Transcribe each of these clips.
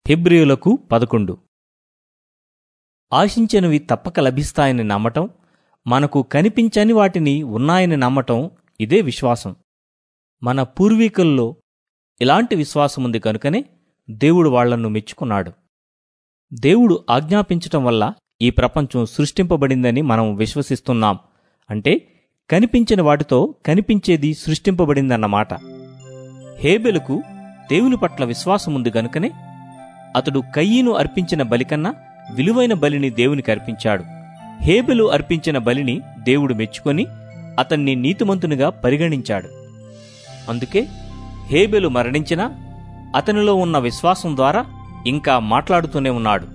హెబ్రీయులకు 11. ఆశించినవి తప్పక లభిస్తాయని నమ్మటం, మనకు కనిపించని వాటిని ఉన్నాయని నమ్మటం, ఇదే విశ్వాసం. మన పూర్వీకుల్లో ఇలాంటి విశ్వాసముంది కనుకనే దేవుడు వాళ్లను మెచ్చుకున్నాడు. దేవుడు ఆజ్ఞాపించటం వల్ల ఈ ప్రపంచం సృష్టింపబడిందని మనం విశ్వసిస్తున్నాం. అంటే కనిపించిన వాటితో కనిపించేది సృష్టింపబడిందన్నమాట. హేబెలుకు దేవుని పట్ల విశ్వాసముంది గనుకనే అతడు కయీను అర్పించిన బలికన్నా విలువైన బలిని దేవునికి అర్పించాడు. హేబెలు అర్పించిన బలిని దేవుడు మెచ్చుకొని అతన్ని నీతిమంతునిగా పరిగణించాడు. అందుకే హేబెలు మరణించినా అతనిలో ఉన్న విశ్వాసం ద్వారా ఇంకా మాట్లాడుతూనే ఉన్నాడు.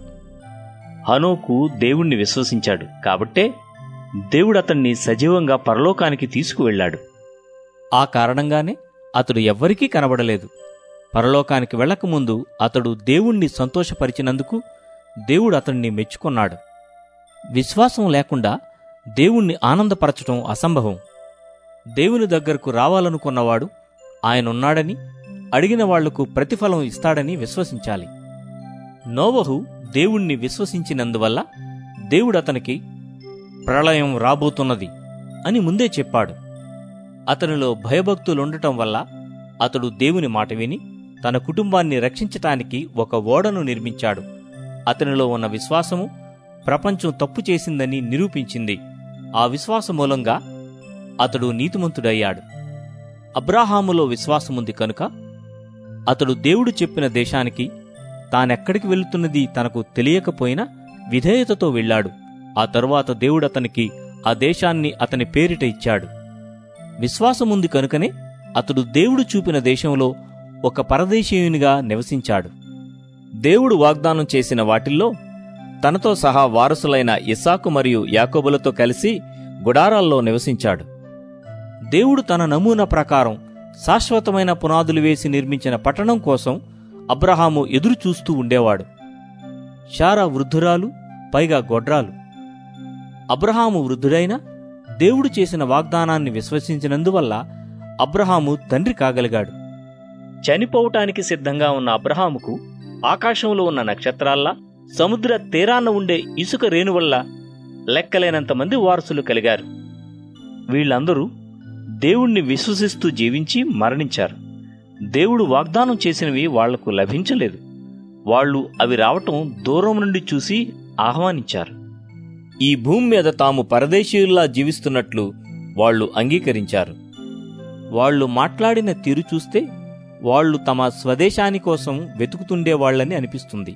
హనోకు దేవుణ్ణి విశ్వసించాడు కాబట్టే దేవుడు అతన్ని సజీవంగా పరలోకానికి తీసుకువెళ్లాడు. ఆ కారణంగానే అతడు ఎవ్వరికీ కనబడలేదు. పరలోకానికి వెళ్లకముందు అతడు దేవుణ్ణి సంతోషపరిచినందుకు దేవుడు అతన్ని మెచ్చుకొన్నాడు. విశ్వాసం లేకుండా దేవుణ్ణి ఆనందపరచటం అసంభవం. దేవుని దగ్గరకు రావాలనుకున్నవాడు ఆయనున్నాడని, అడిగిన వాళ్లకు ప్రతిఫలం ఇస్తాడని విశ్వసించాలి. నోవహు దేవుణ్ణి విశ్వసించినందువల్ల దేవుడతనికి ప్రళయం రాబోతున్నది అని ముందే చెప్పాడు. అతనిలో భయభక్తులుండటం వల్ల అతడు దేవుని మాట విని తన కుటుంబాన్ని రక్షించటానికి ఒక ఓడను నిర్మించాడు. అతనిలో ఉన్న విశ్వాసము ప్రపంచం తప్పు చేసిందని నిరూపించింది. ఆ విశ్వాస మూలంగా అతడు నీతిమంతుడయ్యాడు. అబ్రాహాములో విశ్వాసముంది కనుక అతడు దేవుడు చెప్పిన దేశానికి తానెక్కడికి వెళుతున్నది తనకు తెలియకపోయినా విధేయతతో వెళ్లాడు. ఆ తరువాత దేవుడతనికి ఆ దేశాన్ని అతని పేరిట ఇచ్చాడు. విశ్వాసముంది కనుకనే అతడు దేవుడు చూపిన దేశంలో ఒక పరదేశీయునిగా నివసించాడు. దేవుడు వాగ్దానం చేసిన వాటిల్లో తనతో సహా వారసులైన ఇస్సాకు మరియు యాకోబులతో కలిసి గుడారాల్లో నివసించాడు. దేవుడు తన నమూనా ప్రకారం శాశ్వతమైన పునాదులు వేసి నిర్మించిన పట్టణం కోసం అబ్రహాము ఎదురుచూస్తూ ఉండేవాడు. శారా వృద్ధురాలు, పైగా గొడ్రాలు. అబ్రహాము వృద్ధుడైనా దేవుడు చేసిన వాగ్దానాన్ని విశ్వసించినందువల్ల అబ్రహాము తండ్రి కాగలిగాడు. చనిపోవటానికి సిద్ధంగా ఉన్న అబ్రహాముకు ఆకాశంలో ఉన్న నక్షత్రాల్లా, సముద్ర తీరాన ఉండే ఇసుక రేణువల్లా లెక్కలేనంతమంది వారసులు కలిగారు. వీళ్లందరూ దేవుణ్ణి విశ్వసిస్తూ జీవించి మరణించారు. దేవుడు వాగ్దానం చేసినవి వాళ్లకు లభించలేదు. వాళ్లు అవి రావటం దూరం నుండి చూసి ఆహ్వానించారు. ఈ భూమి మీద తాము పరదేశీయుల్లా జీవిస్తున్నట్లు వాళ్లు అంగీకరించారు. వాళ్లు మాట్లాడిన తీరు చూస్తే వాళ్లు తమ స్వదేశాని కోసం వెతుకుతుండేవాళ్లని అనిపిస్తుంది.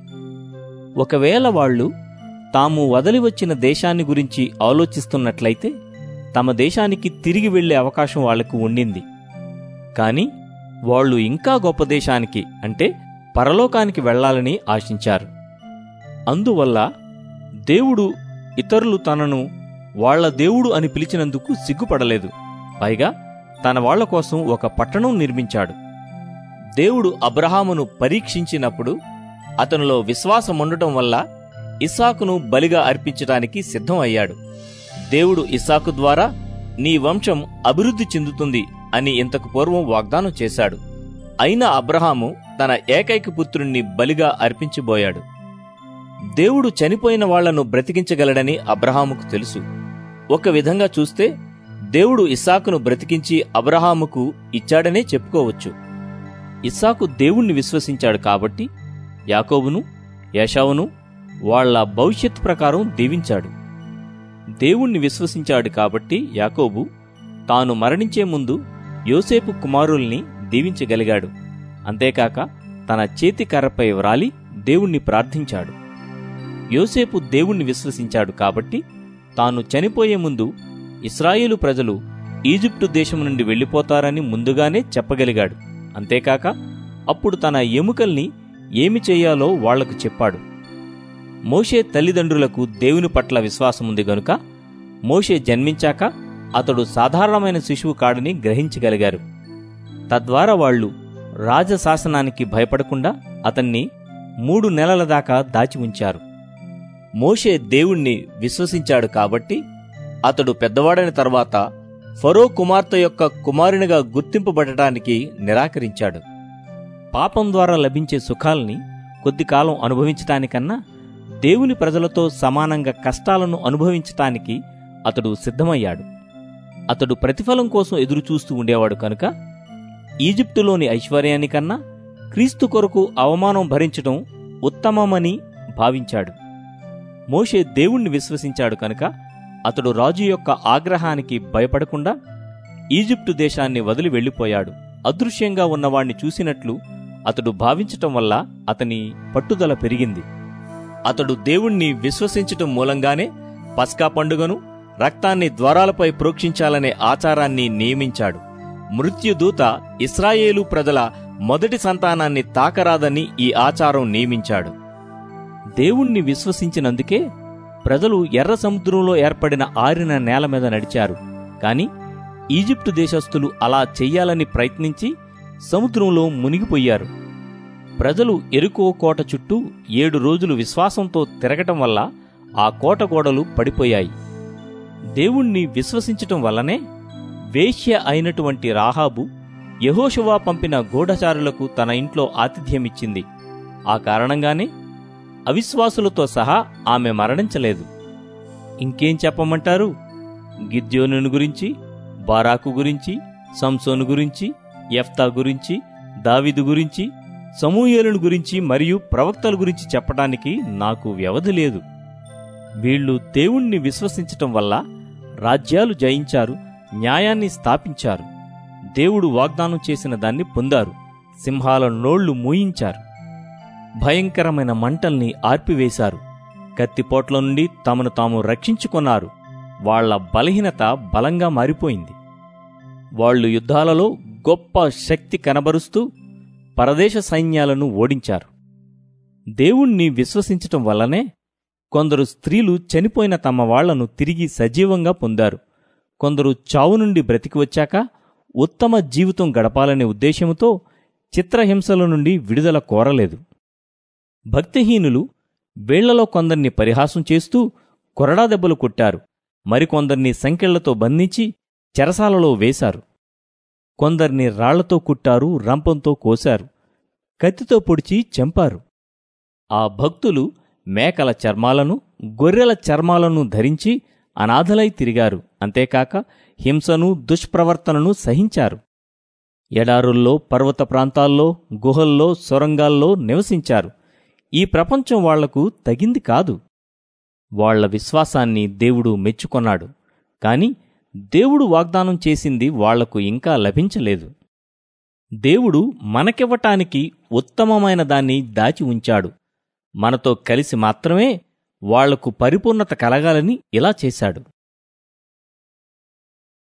ఒకవేళ వాళ్లు తాము వదిలి వచ్చిన దేశాన్ని గురించి ఆలోచిస్తున్నట్లయితే తమ దేశానికి తిరిగి వెళ్లే అవకాశం వాళ్లకు ఉండింది. కాని వాళ్లు ఇంకా గొప్ప దేశానికి, అంటే పరలోకానికి వెళ్లాలని ఆశించారు. అందువల్ల దేవుడు ఇతరులు తనను వాళ్ల దేవుడు అని పిలిచినందుకు సిగ్గుపడలేదు. పైగా తన వాళ్ల కోసం ఒక పట్టణం నిర్మించాడు. దేవుడు అబ్రహామును పరీక్షించినప్పుడు అతనిలో విశ్వాసముండటం వల్ల ఇస్సాకును బలిగా అర్పించటానికి సిద్ధం అయ్యాడు. దేవుడు ఇస్సాకు ద్వారా నీ వంశం అభివృద్ధి చెందుతుంది అని ఇంతకు పూర్వం వాగ్దానం చేశాడు. అయినా అబ్రహాము తన ఏకైక పుత్రుణ్ణి బలిగా అర్పించబోయాడు. దేవుడు చనిపోయిన వాళ్లను బ్రతికించగలడని అబ్రహాముకు తెలుసు. ఒక విధంగా చూస్తే దేవుడు ఇస్సాకును బ్రతికించి అబ్రహాముకు ఇచ్చాడనే చెప్పుకోవచ్చు. ఇస్సాకు దేవుణ్ణి విశ్వసించాడు కాబట్టి యాకోబును, ఏశావును వాళ్ల భవిష్యత్తు ప్రకారం దీవించాడు. దేవుణ్ణి విశ్వసించాడు కాబట్టి యాకోబు తాను మరణించే ముందు యోసేపు కుమారుల్ని దీవించగలిగాడు. అంతేకాక తన చేతి కర్రపై వ్రాలి దేవుణ్ణి ప్రార్థించాడు. యోసేపు దేవుణ్ణి విశ్వసించాడు కాబట్టి తాను చనిపోయే ముందు ఇశ్రాయేలు ప్రజలు ఈజిప్టు దేశం నుండి వెళ్లిపోతారని ముందుగానే చెప్పగలిగాడు. అంతేకాక అప్పుడు తన ఎముకల్ని ఏమి చెయ్యాలో వాళ్లకు చెప్పాడు. మోషే తల్లిదండ్రులకు దేవుని పట్ల విశ్వాసముంది గనుక మోషే జన్మించాక అతడు సాధారణమైన శిశువు కాడని గ్రహించగలిగారు. తద్వారా వాళ్లు రాజశాసనానికి భయపడకుండా అతన్ని 3 నెలల దాకా దాచి ఉంచారు. మోషే దేవుణ్ణి విశ్వసించాడు కాబట్టి అతడు పెద్దవాడైన తర్వాత ఫరో కుమార్తె యొక్క కుమారునిగా గుర్తింపబడటానికి నిరాకరించాడు. పాపం ద్వారా లభించే సుఖాల్ని కొద్ది కాలం అనుభవించటానికన్నా దేవుని ప్రజలతో సమానంగా కష్టాలను అనుభవించటానికి అతడు సిద్ధమయ్యాడు. అతడు ప్రతిఫలం కోసం ఎదురుచూస్తూ ఉండేవాడు కనుక ఈజిప్టులోని ఐశ్వర్యానికన్నా క్రీస్తు కొరకు అవమానం భరించడం ఉత్తమమని భావించాడు. మోషే దేవుణ్ణి విశ్వసించాడు కనుక అతడు రాజు యొక్క ఆగ్రహానికి భయపడకుండా ఈజిప్టు దేశాన్ని వదిలి వెళ్ళిపోయాడు. అదృశ్యంగా ఉన్నవాణ్ణి చూసినట్లు అతడు భావించటం వల్ల అతని పట్టుదల పెరిగింది. అతడు దేవుణ్ణి విశ్వసించటం మూలంగానే పస్కా పండుగను, రక్తాన్ని ద్వారాలపై ప్రోక్షించాలనే ఆచారాన్ని నియమించాడు. మృత్యుదూత ఇశ్రాయేలు ప్రజల మొదటి సంతానాన్ని తాకరాదని ఈ ఆచారం నియమించాడు. దేవుణ్ణి విశ్వసించినందుకే ప్రజలు ఎర్ర సముద్రంలో ఏర్పడిన ఆరిన నేల మీద నడిచారు. కాని ఈజిప్టు దేశస్థులు అలా చెయ్యాలని ప్రయత్నించి సముద్రంలో మునిగిపోయారు. ప్రజలు ఎరుకో కోట చుట్టూ 7 రోజులు విశ్వాసంతో తిరగటం వల్ల ఆ కోట గోడలు పడిపోయాయి. దేవుణ్ణి విశ్వసించటం వల్లనే వేశ్య అయినటువంటి రాహాబు యెహోషువ పంపిన గూఢచారులకు తన ఇంట్లో ఆతిథ్యమిచ్చింది. ఆ కారణంగానే అవిశ్వాసులతో సహా ఆమె మరణించలేదు. ఇంకేం చెప్పమంటారు? గిద్యోనుని గురించి, బారాకు గురించి, సంసోను గురించి, యెఫ్తా గురించి, దావీదు గురించి, సమూయేలుని గురించి మరియు ప్రవక్తల గురించి చెప్పడానికి నాకు వ్యవధి లేదు. వీళ్లు దేవుణ్ణి విశ్వసించటం వల్ల రాజ్యాలు జయించారు, న్యాయాన్ని స్థాపించారు, దేవుడు వాగ్దానం చేసిన దాన్ని పొందారు, సింహాల నోళ్లు మూయించారు, భయంకరమైన మంటల్ని ఆర్పివేశారు, కత్తిపోట్ల నుండి తమను తాము రక్షించుకున్నారు. వాళ్ల బలహీనత బలంగా మారిపోయింది. వాళ్లు యుద్ధాలలో గొప్ప శక్తి కనబరుస్తూ పరదేశ సైన్యాలను ఓడించారు. దేవుణ్ణి విశ్వసించటం వల్లనే కొందరు స్త్రీలు చనిపోయిన తమ వాళ్లను తిరిగి సజీవంగా పొందారు. కొందరు చావు నుండి బ్రతికి వచ్చాక ఉత్తమ జీవితం గడపాలనే ఉద్దేశంతో చిత్రహింసల నుండి విడుదల కోరలేదు. భక్తిహీనులు వీళ్లలో కొందరిని పరిహాసం చేస్తూ కొరడా దెబ్బలు కొట్టారు. మరికొందరిని సంకెళ్లతో బంధించి చెరసాలలో వేశారు. కొందరిని రాళ్లతో కుట్టారు, రంపంతో కోశారు, కత్తితో పొడిచి చంపారు. ఆ భక్తులు మేకల చర్మాలను, గొర్రెల చర్మాలను ధరించి అనాథలై తిరిగారు. అంతేకాక హింసను, దుష్ప్రవర్తనను సహించారు. ఎడారుల్లో, పర్వత ప్రాంతాల్లో, గుహల్లో, సొరంగాల్లో నివసించారు. ఈ ప్రపంచం వాళ్లకు తగింది కాదు. వాళ్ల విశ్వాసాన్ని దేవుడు మెచ్చుకొన్నాడు. కాని దేవుడు వాగ్దానం చేసింది వాళ్లకు ఇంకా లభించలేదు. దేవుడు మనకివ్వటానికి ఉత్తమమైన దాన్ని దాచి ఉంచాడు. మనతో కలిసి మాత్రమే వాళ్లకు పరిపూర్ణత కలగాలని ఇలా చేశాడు.